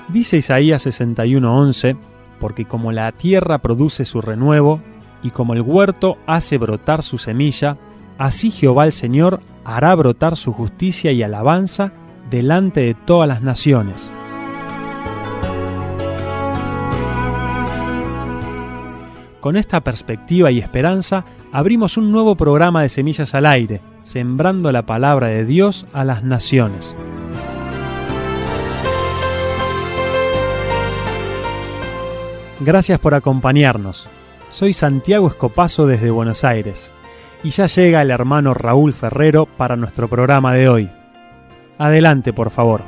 Dice Isaías 61:11, porque como la tierra produce su renuevo, y como el huerto hace brotar su semilla, así Jehová el Señor hará brotar su justicia y alabanza delante de todas las naciones. Con esta perspectiva y esperanza, abrimos un nuevo programa de Semillas al Aire, sembrando la palabra de Dios a las naciones. Gracias por acompañarnos. Soy Santiago Escopazo desde Buenos Aires, y ya llega el hermano Raúl Ferrero para nuestro programa de hoy. Adelante, por favor.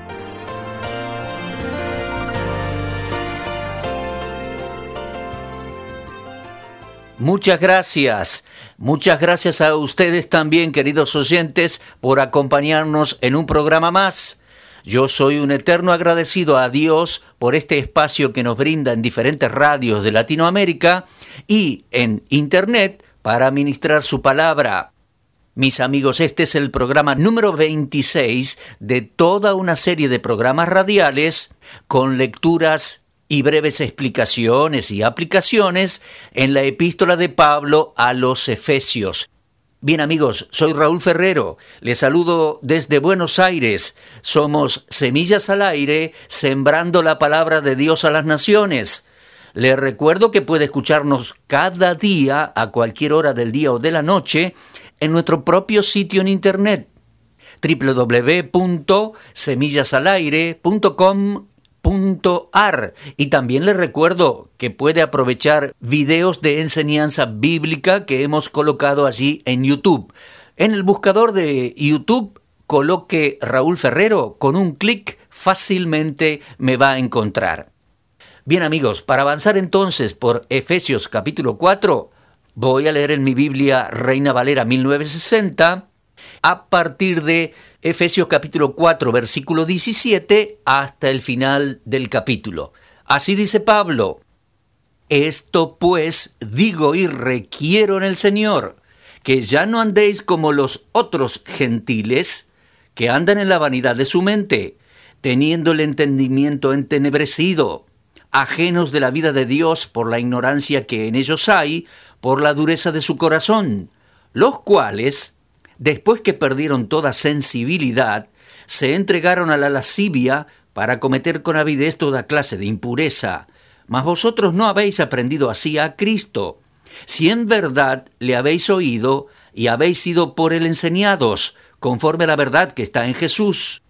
Muchas gracias a ustedes también, queridos oyentes, por acompañarnos en un programa más. Yo soy un eterno agradecido a Dios por este espacio que nos brinda en diferentes radios de Latinoamérica y en Internet para ministrar su palabra. Mis amigos, este es el programa número 26 de toda una serie de programas radiales con lecturas y breves explicaciones y aplicaciones en la epístola de Pablo a los Efesios. Bien amigos, soy Raúl Ferrero, les saludo desde Buenos Aires. Somos Semillas al Aire, sembrando la palabra de Dios a las naciones. Les recuerdo que puede escucharnos cada día, a cualquier hora del día o de la noche, en nuestro propio sitio en internet, www.semillasalaire.com.ar, y también les recuerdo que puede aprovechar videos de enseñanza bíblica que hemos colocado allí en YouTube. En el buscador de YouTube coloque Raúl Ferrero, con un clic fácilmente me va a encontrar. Bien amigos, para avanzar entonces por Efesios capítulo 4, voy a leer en mi Biblia Reina Valera 1960, a partir de Efesios capítulo 4, versículo 17, hasta el final del capítulo. Así dice Pablo: esto pues digo y requiero en el Señor, que ya no andéis como los otros gentiles, que andan en la vanidad de su mente, teniendo el entendimiento entenebrecido, ajenos de la vida de Dios por la ignorancia que en ellos hay, por la dureza de su corazón, los cuales, después que perdieron toda sensibilidad, se entregaron a la lascivia para cometer con avidez toda clase de impureza. Mas vosotros no habéis aprendido así a Cristo, si en verdad le habéis oído y habéis sido por él enseñados, conforme a la verdad que está en Jesús.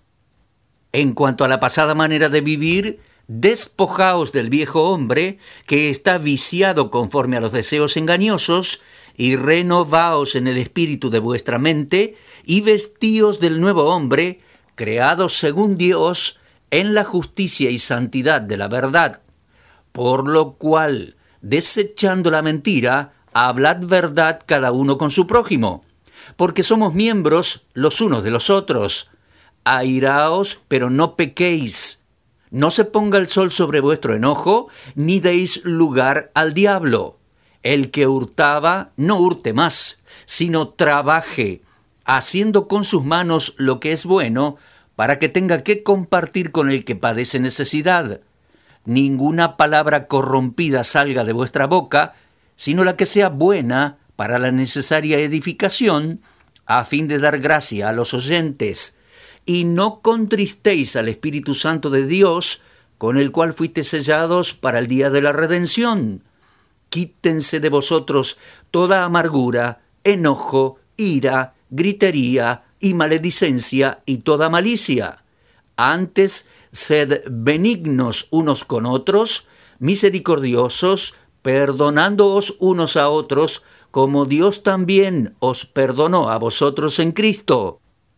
En cuanto a la pasada manera de vivir, despojaos del viejo hombre, que está viciado conforme a los deseos engañosos, y renovaos en el espíritu de vuestra mente, y vestíos del nuevo hombre, creados según Dios, en la justicia y santidad de la verdad. Por lo cual, desechando la mentira, hablad verdad cada uno con su prójimo, porque somos miembros los unos de los otros. Airaos, pero no pequéis. No se ponga el sol sobre vuestro enojo, ni deis lugar al diablo. El que hurtaba, no hurte más, sino trabaje, haciendo con sus manos lo que es bueno, para que tenga que compartir con el que padece necesidad. Ninguna palabra corrompida salga de vuestra boca, sino la que sea buena para la necesaria edificación, a fin de dar gracia a los oyentes. Y no contristéis al Espíritu Santo de Dios, con el cual fuisteis sellados para el día de la redención. Quítense de vosotros toda amargura, enojo, ira, gritería y maledicencia y toda malicia. Antes, sed benignos unos con otros, misericordiosos, perdonándoos unos a otros, como Dios también os perdonó a vosotros en Cristo.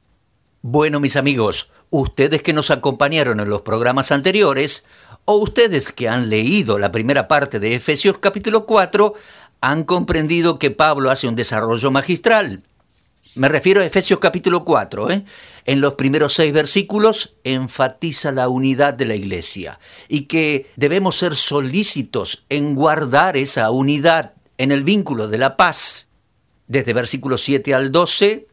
Bueno, mis amigos, ustedes que nos acompañaron en los programas anteriores, o ustedes que han leído la primera parte de Efesios capítulo 4, han comprendido que Pablo hace un desarrollo magistral. Me refiero a Efesios capítulo 4. En los primeros 6 versículos enfatiza la unidad de la iglesia y que debemos ser solícitos en guardar esa unidad en el vínculo de la paz. Desde versículos 7 al 12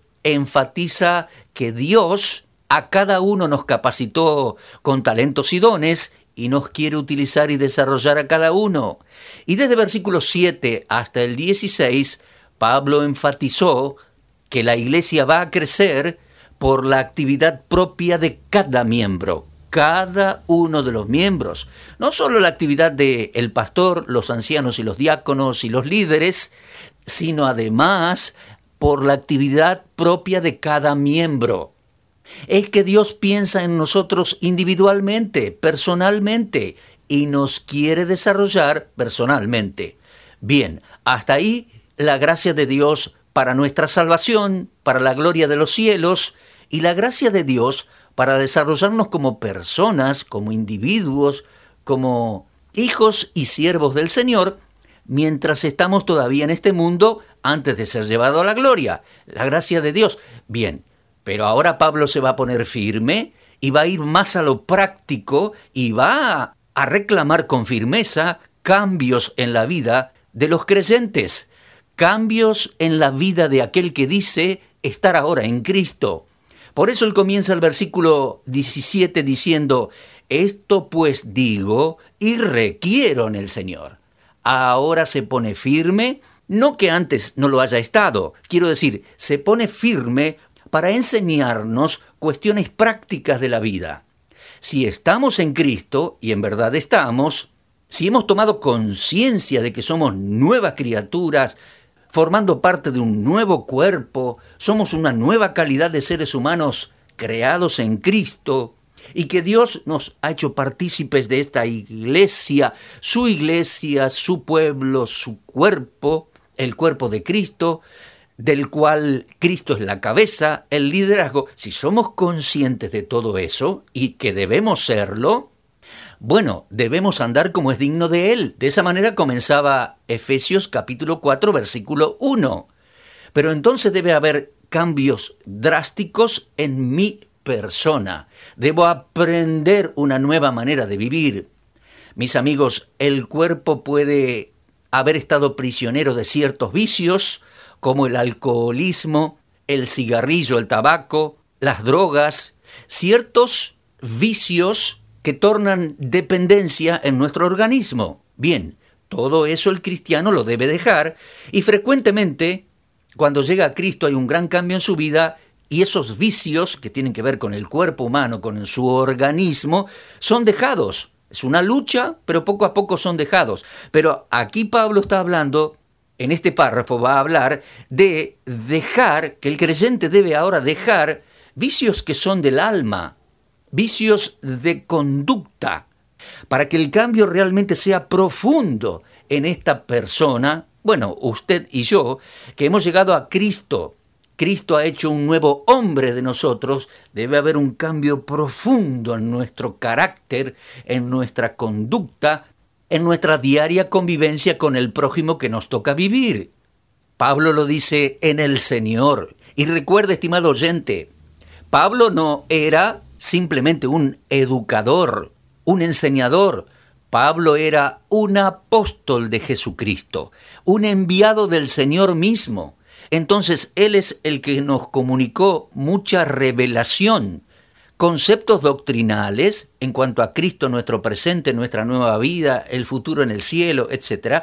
enfatiza que Dios a cada uno nos capacitó con talentos y dones y nos quiere utilizar y desarrollar a cada uno. Y desde versículo 7 hasta el 16, Pablo enfatizó que la iglesia va a crecer por la actividad propia de cada miembro, cada uno de los miembros. No solo la actividad del pastor, los ancianos y los diáconos y los líderes, sino además por la actividad propia de cada miembro. Es que Dios piensa en nosotros individualmente, personalmente, y nos quiere desarrollar personalmente. Bien, hasta ahí la gracia de Dios para nuestra salvación, para la gloria de los cielos, y la gracia de Dios para desarrollarnos como personas, como individuos, como hijos y siervos del Señor, mientras estamos todavía en este mundo antes de ser llevado a la gloria. La gracia de Dios. Bien, pero ahora Pablo se va a poner firme y va a ir más a lo práctico y va a reclamar con firmeza cambios en la vida de los creyentes, cambios en la vida de aquel que dice estar ahora en Cristo. Por eso él comienza el versículo 17 diciendo: esto pues digo y requiero en el Señor. Ahora se pone firme, no que antes no lo haya estado, quiero decir, se pone firme para enseñarnos cuestiones prácticas de la vida. Si estamos en Cristo, y en verdad estamos, si hemos tomado conciencia de que somos nuevas criaturas, formando parte de un nuevo cuerpo, somos una nueva calidad de seres humanos creados en Cristo, y que Dios nos ha hecho partícipes de esta iglesia, su pueblo, su cuerpo, el cuerpo de Cristo, del cual Cristo es la cabeza, el liderazgo. Si somos conscientes de todo eso, y que debemos serlo, bueno, debemos andar como es digno de Él. De esa manera comenzaba Efesios capítulo 4, versículo 1. Pero entonces debe haber cambios drásticos en mi persona. Debo aprender una nueva manera de vivir. Mis amigos, el cuerpo puede haber estado prisionero de ciertos vicios, como el alcoholismo, el cigarrillo, el tabaco, las drogas, ciertos vicios que tornan dependencia en nuestro organismo. Bien, todo eso el cristiano lo debe dejar, y frecuentemente, cuando llega a Cristo, hay un gran cambio en su vida, y esos vicios que tienen que ver con el cuerpo humano, con su organismo, son dejados. Es una lucha, pero poco a poco son dejados. Pero aquí Pablo está hablando, en este párrafo va a hablar de dejar, que el creyente debe ahora dejar vicios que son del alma, vicios de conducta, para que el cambio realmente sea profundo en esta persona, bueno, usted y yo, que hemos llegado a Cristo. Cristo ha hecho un nuevo hombre de nosotros. Debe haber un cambio profundo en nuestro carácter, en nuestra conducta, en nuestra diaria convivencia con el prójimo que nos toca vivir. Pablo lo dice en el Señor. Y recuerde, estimado oyente, Pablo no era simplemente un educador, un enseñador. Pablo era un apóstol de Jesucristo, un enviado del Señor mismo. Entonces, él es el que nos comunicó mucha revelación, conceptos doctrinales en cuanto a Cristo, nuestro presente, nuestra nueva vida, el futuro en el cielo, etc.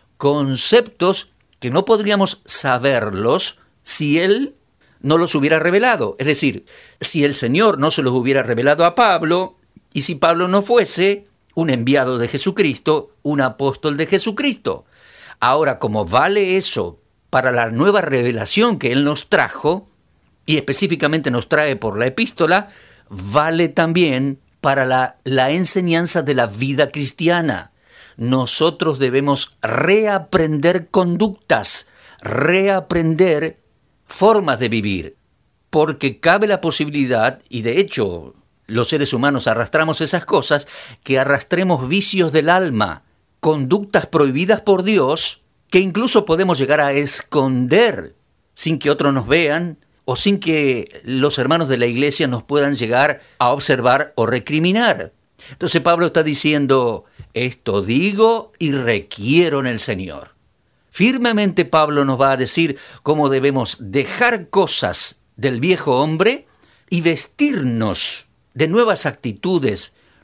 Conceptos que no podríamos saberlos si él no los hubiera revelado. Es decir, si el Señor no se los hubiera revelado a Pablo, y si Pablo no fuese un enviado de Jesucristo, un apóstol de Jesucristo. Ahora, como vale eso para la nueva revelación que Él nos trajo, y específicamente nos trae por la epístola, vale también para la enseñanza de la vida cristiana. Nosotros debemos reaprender conductas, reaprender formas de vivir, porque cabe la posibilidad, y de hecho los seres humanos arrastramos esas cosas, que arrastremos vicios del alma, conductas prohibidas por Dios, que incluso podemos llegar a esconder sin que otros nos vean o sin que los hermanos de la iglesia nos puedan llegar a observar o recriminar. Entonces Pablo está diciendo, esto digo y requiero en el Señor. Firmemente Pablo nos va a decir cómo debemos dejar cosas del viejo hombre y vestirnos de nuevas actitudes,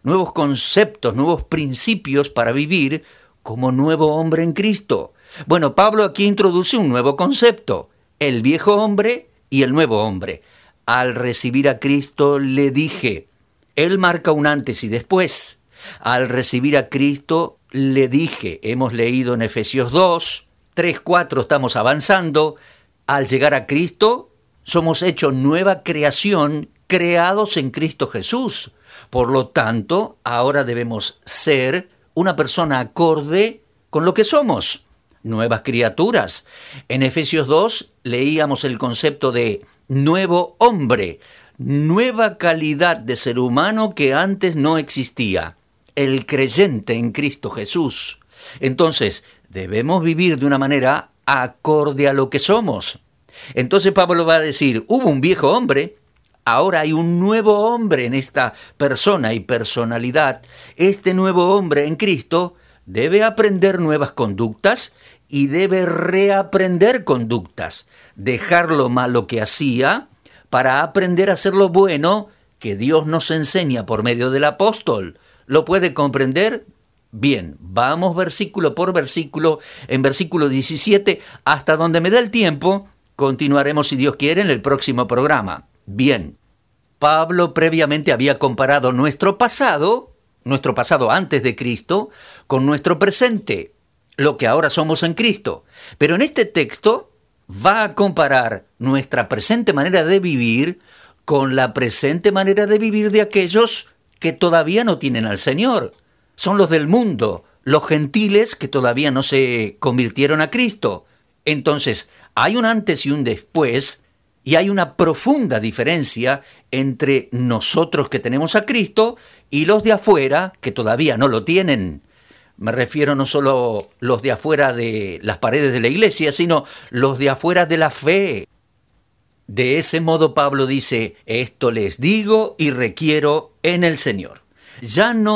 nuevos conceptos, nuevos principios para vivir como nuevo hombre en Cristo. Bueno, Pablo aquí introduce un nuevo concepto, el viejo hombre y el nuevo hombre. Al recibir a Cristo le dije, él marca un antes y después. Al recibir a Cristo le dije, hemos leído en Efesios 2, 3, 4, estamos avanzando. Al llegar a Cristo, somos hechos nueva creación, creados en Cristo Jesús. Por lo tanto, ahora debemos ser una persona acorde con lo que somos, nuevas criaturas. En Efesios 2 leíamos el concepto de nuevo hombre, nueva calidad de ser humano que antes no existía, el creyente en Cristo Jesús. Entonces, debemos vivir de una manera acorde a lo que somos. Entonces Pablo va a decir, hubo un viejo hombre, ahora hay un nuevo hombre en esta persona y personalidad. Este nuevo hombre en Cristo debe aprender nuevas conductas y debe reaprender conductas, dejar lo malo que hacía para aprender a hacer lo bueno que Dios nos enseña por medio del apóstol. ¿Lo puede comprender? Bien, vamos versículo por versículo, en versículo 17, hasta donde me dé el tiempo, continuaremos si Dios quiere en el próximo programa. Bien, Pablo previamente había comparado nuestro pasado antes de Cristo, con nuestro presente, lo que ahora somos en Cristo. Pero en este texto va a comparar nuestra presente manera de vivir con la presente manera de vivir de aquellos que todavía no tienen al Señor. Son los del mundo, los gentiles que todavía no se convirtieron a Cristo. Entonces, hay un antes y un después, y hay una profunda diferencia entre nosotros que tenemos a Cristo y los de afuera que todavía no lo tienen. Me refiero no solo los de afuera de las paredes de la iglesia, sino los de afuera de la fe. De ese modo Pablo dice, esto les digo y requiero en el Señor. Ya no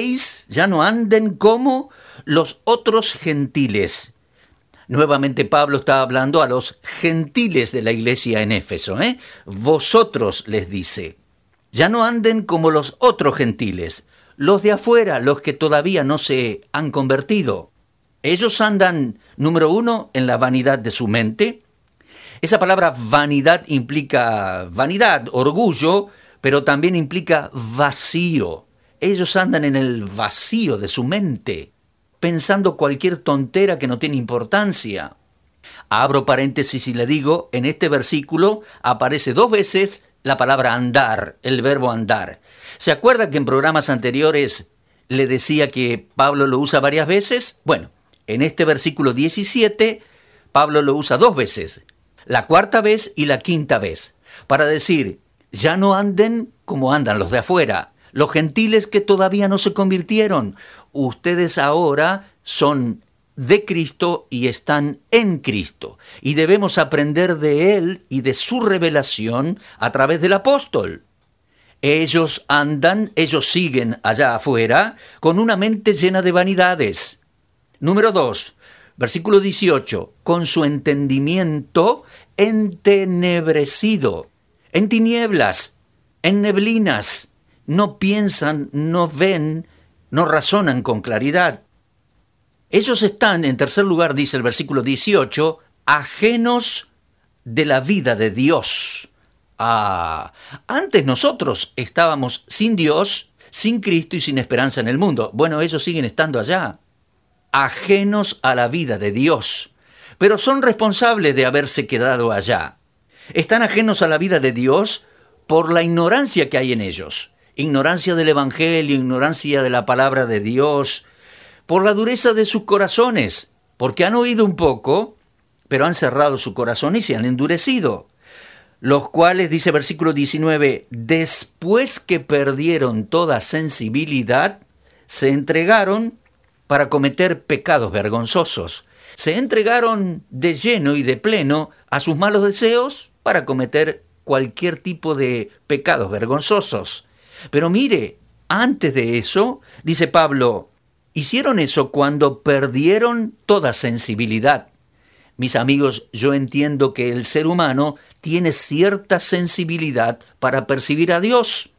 anden como los otros gentiles. Nuevamente Pablo está hablando a los gentiles de la iglesia en Éfeso. Vosotros, les dice, ya no anden como los otros gentiles, los de afuera, los que todavía no se han convertido. Ellos andan, número uno, en la vanidad de su mente. Esa palabra vanidad implica vanidad, orgullo, pero también implica vacío. Ellos andan en el vacío de su mente, pensando cualquier tontera que no tiene importancia. Abro paréntesis y le digo, en este versículo aparece 2 veces la palabra andar, el verbo andar. ¿Se acuerda que en programas anteriores le decía que Pablo lo usa varias veces? Bueno, en este versículo 17, Pablo lo usa 2 veces, la 4ª vez y la 5ª vez, para decir, ya no anden como andan los de afuera, los gentiles que todavía no se convirtieron. Ustedes ahora son de Cristo y están en Cristo. Y debemos aprender de Él y de su revelación a través del apóstol. Ellos siguen allá afuera con una mente llena de vanidades. Número 2, versículo 18, con su entendimiento entenebrecido, en tinieblas, en neblinas. No piensan, no ven, no razonan con claridad. Ellos están, en tercer lugar, dice el versículo 18, ajenos de la vida de Dios. Antes nosotros estábamos sin Dios, sin Cristo y sin esperanza en el mundo. Bueno, ellos siguen estando allá, ajenos a la vida de Dios, pero son responsables de haberse quedado allá. Están ajenos a la vida de Dios por la ignorancia que hay en ellos. Ignorancia del Evangelio, ignorancia de la palabra de Dios, por la dureza de sus corazones, porque han oído un poco, pero han cerrado su corazón y se han endurecido. Los cuales, dice versículo 19, después que perdieron toda sensibilidad, se entregaron para cometer pecados vergonzosos. Se entregaron de lleno y de pleno a sus malos deseos para cometer cualquier tipo de pecados vergonzosos. Pero mire, antes de eso, dice Pablo, hicieron eso cuando perdieron toda sensibilidad. Mis amigos, yo entiendo que el ser humano tiene cierta sensibilidad para percibir a Dios.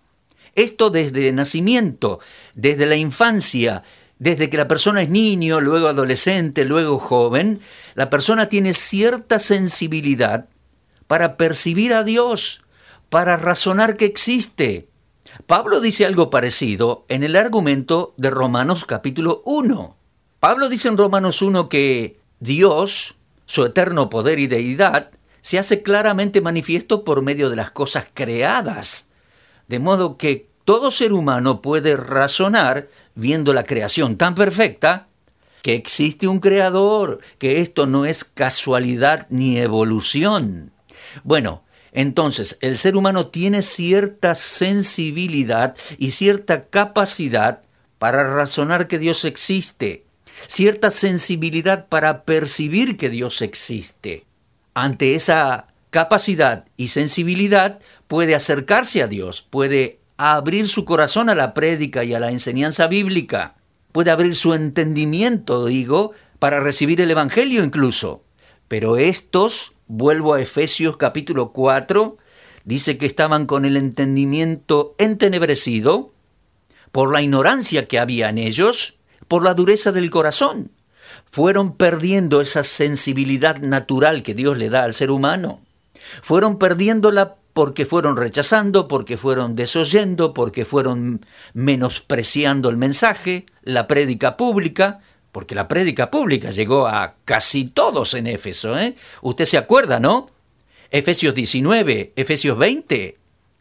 Esto desde nacimiento, desde la infancia, desde que la persona es niño, luego adolescente, luego joven, la persona tiene cierta sensibilidad para percibir a Dios, para razonar que existe. Pablo dice algo parecido en el argumento de Romanos capítulo 1. Pablo dice en Romanos 1 que Dios, su eterno poder y deidad, se hace claramente manifiesto por medio de las cosas creadas, de modo que todo ser humano puede razonar, viendo la creación tan perfecta, que existe un creador, que esto no es casualidad ni evolución. Bueno, entonces el ser humano tiene cierta sensibilidad y cierta capacidad para razonar que Dios existe, cierta sensibilidad para percibir que Dios existe. Ante esa capacidad y sensibilidad puede acercarse a Dios, puede abrir su corazón a la prédica y a la enseñanza bíblica, puede abrir su entendimiento, para recibir el Evangelio incluso. Pero estos, vuelvo a Efesios capítulo 4, dice que estaban con el entendimiento entenebrecido por la ignorancia que había en ellos, por la dureza del corazón. Fueron perdiendo esa sensibilidad natural que Dios le da al ser humano. Fueron perdiéndola porque fueron rechazando, porque fueron desoyendo, porque fueron menospreciando el mensaje, la prédica pública, porque la prédica pública llegó a casi todos en Éfeso, ¿eh? Usted se acuerda, ¿no? Efesios 19, Efesios 20,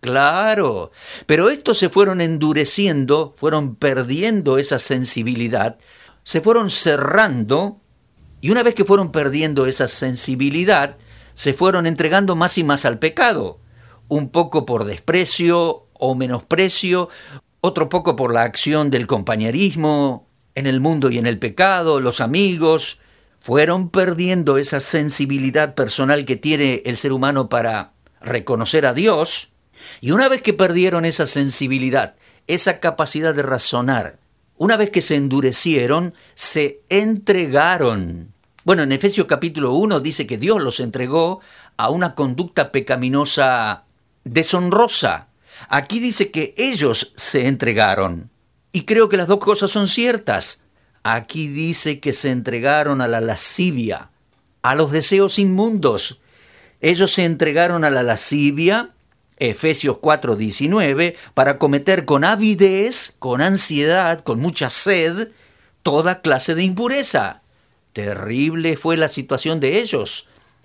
claro. Pero estos se fueron endureciendo, fueron perdiendo esa sensibilidad, se fueron cerrando, y una vez que fueron perdiendo esa sensibilidad, se fueron entregando más y más al pecado, un poco por desprecio o menosprecio, otro poco por la acción del compañerismo en el mundo y en el pecado, los amigos, fueron perdiendo esa sensibilidad personal que tiene el ser humano para reconocer a Dios, y una vez que perdieron esa sensibilidad, esa capacidad de razonar, una vez que se endurecieron, se entregaron. Bueno, en Efesios capítulo 1 dice que Dios los entregó a una conducta pecaminosa deshonrosa. Aquí dice que ellos se entregaron. Y creo que las dos cosas son ciertas. Aquí dice que se entregaron a la lascivia, a los deseos inmundos. Ellos se entregaron a la lascivia, Efesios 4:19, para cometer con avidez, con ansiedad, con mucha sed, toda clase de impureza. Terrible fue la situación de ellos.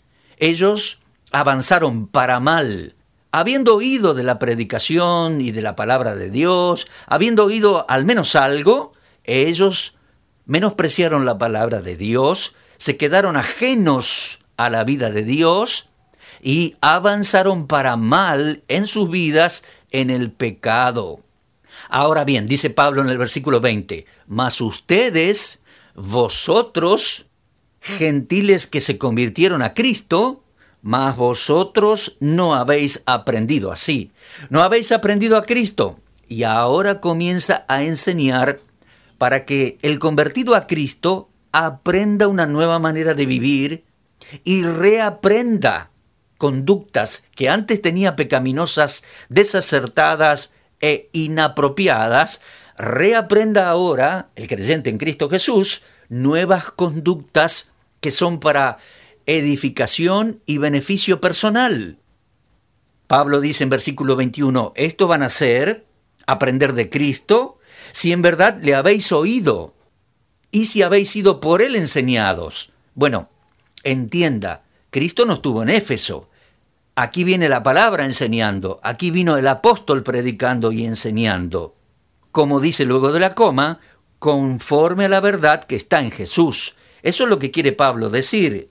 Ellos avanzaron para mal, habiendo oído de la predicación y de la palabra de Dios, habiendo oído al menos algo, ellos menospreciaron la palabra de Dios, se quedaron ajenos a la vida de Dios y avanzaron para mal en sus vidas en el pecado. Ahora bien, dice Pablo en el versículo 20, mas ustedes, vosotros, gentiles que se convirtieron a Cristo, mas vosotros no habéis aprendido así. No habéis aprendido a Cristo. Y ahora comienza a enseñar para que el convertido a Cristo aprenda una nueva manera de vivir y reaprenda conductas que antes tenía pecaminosas, desacertadas e inapropiadas. Reaprenda ahora, el creyente en Cristo Jesús, nuevas conductas que son para edificación y beneficio personal. Pablo dice en versículo 21, esto van a ser, aprender de Cristo, si en verdad le habéis oído y si habéis sido por él enseñados. Bueno, entienda, Cristo no estuvo en Éfeso. Aquí viene la palabra enseñando, aquí vino el apóstol predicando y enseñando. Como dice luego de la coma, conforme a la verdad que está en Jesús. Eso es lo que quiere Pablo decir.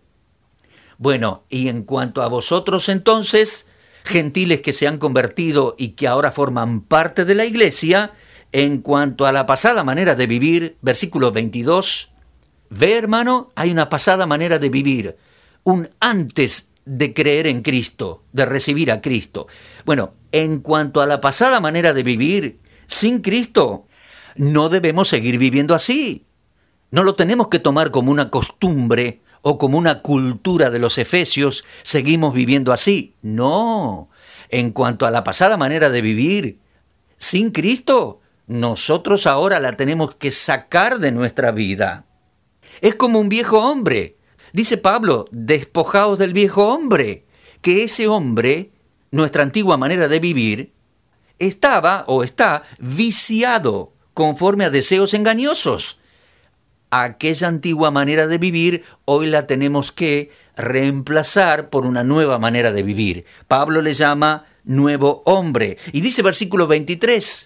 Bueno, y en cuanto a vosotros entonces, gentiles que se han convertido y que ahora forman parte de la iglesia, en cuanto a la pasada manera de vivir, versículo 22, ve hermano, hay una pasada manera de vivir, un antes de creer en Cristo, de recibir a Cristo. Bueno, en cuanto a la pasada manera de vivir, sin Cristo, no debemos seguir viviendo así. No lo tenemos que tomar como una costumbre o como una cultura de los efesios, seguimos viviendo así. No, en cuanto a la pasada manera de vivir, Sin Cristo, nosotros ahora la tenemos que sacar de nuestra vida. Es como un viejo hombre. Dice Pablo, despojaos del viejo hombre, que ese hombre, nuestra antigua manera de vivir, estaba o está viciado conforme a deseos engañosos. Aquella antigua manera de vivir hoy la tenemos que reemplazar por una nueva manera de vivir. Pablo le llama nuevo hombre. Y dice versículo 23,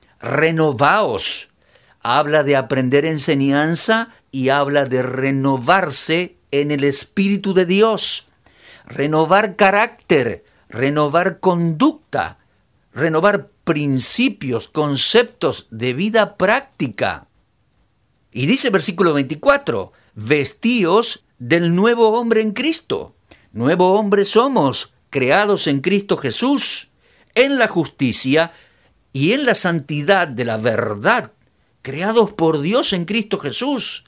renovaos. Habla de aprender enseñanza y habla de renovarse en el Espíritu de Dios. Renovar carácter, renovar conducta, renovar principios, conceptos de vida práctica. Y dice versículo 24, vestíos del nuevo hombre en Cristo. Nuevo hombre somos, creados en Cristo Jesús, en la justicia y en la santidad de la verdad, creados por Dios en Cristo Jesús.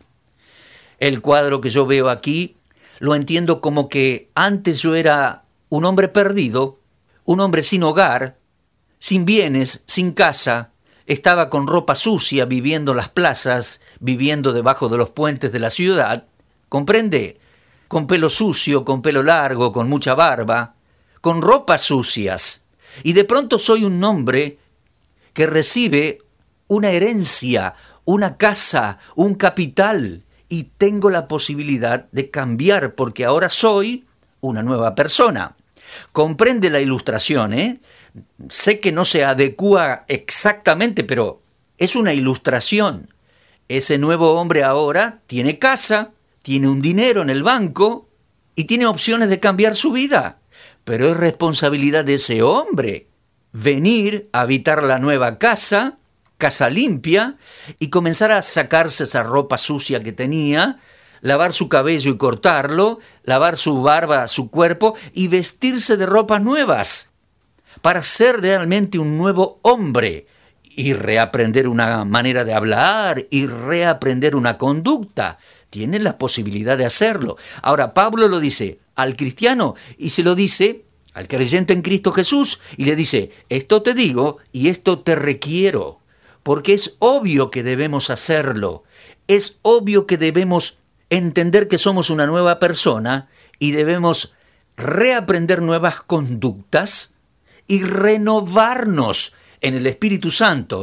El cuadro que yo veo aquí lo entiendo como que antes yo era un hombre perdido, un hombre sin hogar, sin bienes, sin casa, estaba con ropa sucia, viviendo en las plazas, viviendo debajo de los puentes de la ciudad, ¿comprende? Con pelo sucio, con pelo largo, con mucha barba, con ropas sucias. Y de pronto soy un hombre que recibe una herencia, una casa, un capital, y tengo la posibilidad de cambiar porque ahora soy una nueva persona. Comprende la ilustración, ¿eh? Sé que no se adecúa exactamente, pero es una ilustración. Ese nuevo hombre ahora tiene casa, tiene un dinero en el banco y tiene opciones de cambiar su vida. Pero es responsabilidad de ese hombre venir a habitar la nueva casa, casa limpia, y comenzar a sacarse esa ropa sucia que tenía, lavar su cabello y cortarlo, lavar su barba, su cuerpo y vestirse de ropas nuevas para ser realmente un nuevo hombre y reaprender una manera de hablar y reaprender una conducta. Tiene la posibilidad de hacerlo. Ahora, Pablo lo dice al cristiano y se lo dice al creyente en Cristo Jesús y le dice, esto te digo y esto te requiero, porque es obvio que debemos hacerlo. Es obvio que debemos entender que somos una nueva persona y debemos reaprender nuevas conductas y renovarnos en el Espíritu Santo,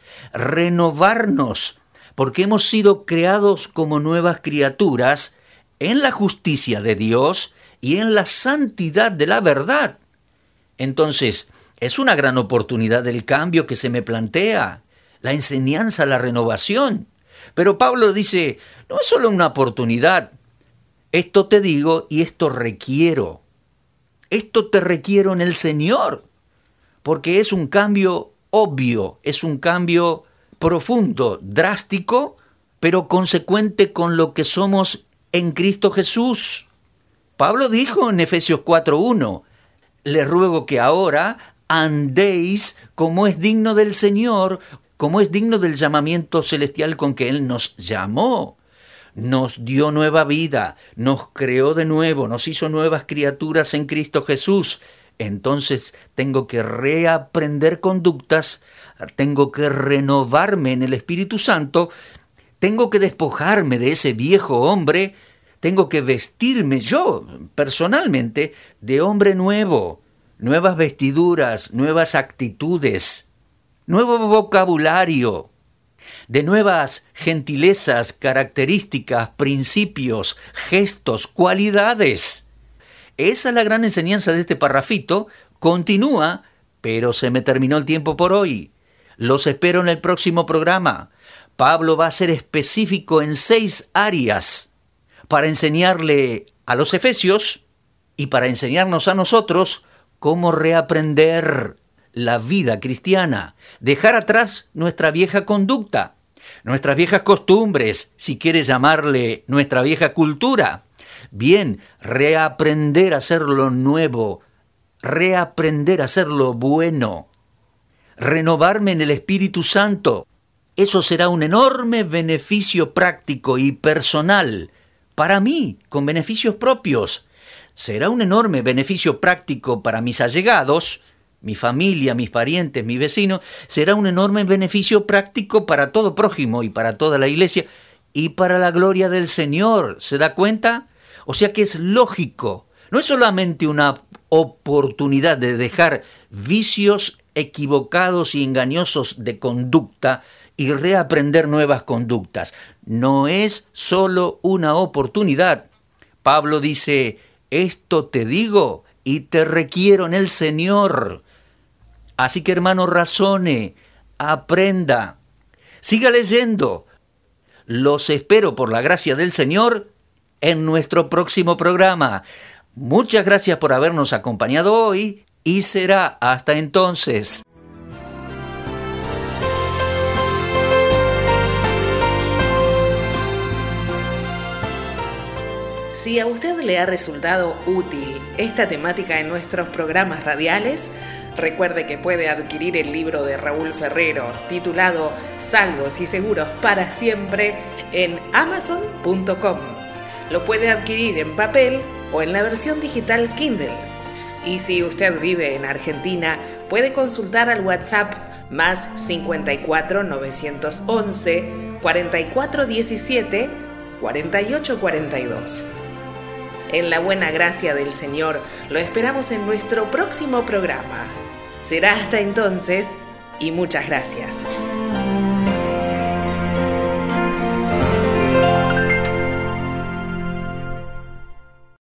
renovarnos, porque hemos sido creados como nuevas criaturas en la justicia de Dios y en la santidad de la verdad. Entonces, es una gran oportunidad del cambio que se me plantea, la enseñanza, la renovación. Pero Pablo dice, no es solo una oportunidad, esto te digo y esto requiero. Esto te requiero en el Señor, porque es un cambio obvio, es un cambio profundo, drástico, pero consecuente con lo que somos en Cristo Jesús. Pablo dijo en Efesios 4:1, les ruego que ahora andéis como es digno del Señor, como es digno del llamamiento celestial con que Él nos llamó. Nos dio nueva vida, nos creó de nuevo, nos hizo nuevas criaturas en Cristo Jesús. Entonces tengo que reaprender conductas, tengo que renovarme en el Espíritu Santo, tengo que despojarme de ese viejo hombre, tengo que vestirme yo personalmente de hombre nuevo, nuevas vestiduras, nuevas actitudes, nuevo vocabulario, de nuevas gentilezas, características, principios, gestos, cualidades. Esa es la gran enseñanza de este parrafito. Continúa, pero se me terminó el tiempo por hoy. Los espero en el próximo programa. Pablo va a ser específico en 6 áreas para enseñarle a los efesios y para enseñarnos a nosotros cómo reaprender la vida cristiana, dejar atrás nuestra vieja conducta, nuestras viejas costumbres, si quieres llamarle nuestra vieja cultura. Bien, reaprender a hacer lo nuevo, reaprender a hacer lo bueno, renovarme en el Espíritu Santo. Eso será un enorme beneficio práctico y personal para mí, con beneficios propios. Será un enorme beneficio práctico para mis allegados, mi familia, mis parientes, mis vecinos, será un enorme beneficio práctico para todo prójimo y para toda la iglesia y para la gloria del Señor. ¿Se da cuenta? O sea que es lógico. No es solamente una oportunidad de dejar vicios equivocados y engañosos de conducta y reaprender nuevas conductas. No es solo una oportunidad. Pablo dice, esto te digo y te requiero en el Señor. Así que, hermano, razone, aprenda, siga leyendo. Los espero por la gracia del Señor en nuestro próximo programa. Muchas gracias por habernos acompañado hoy y será hasta entonces. Si a usted le ha resultado útil esta temática en nuestros programas radiales, recuerde que puede adquirir el libro de Raúl Ferrero titulado Salvos y Seguros para Siempre en Amazon.com. Lo puede adquirir en papel o en la versión digital Kindle. Y si usted vive en Argentina, puede consultar al WhatsApp más 54 911 44 17 48 42. En la buena gracia del Señor, lo esperamos en nuestro próximo programa. Será hasta entonces y muchas gracias.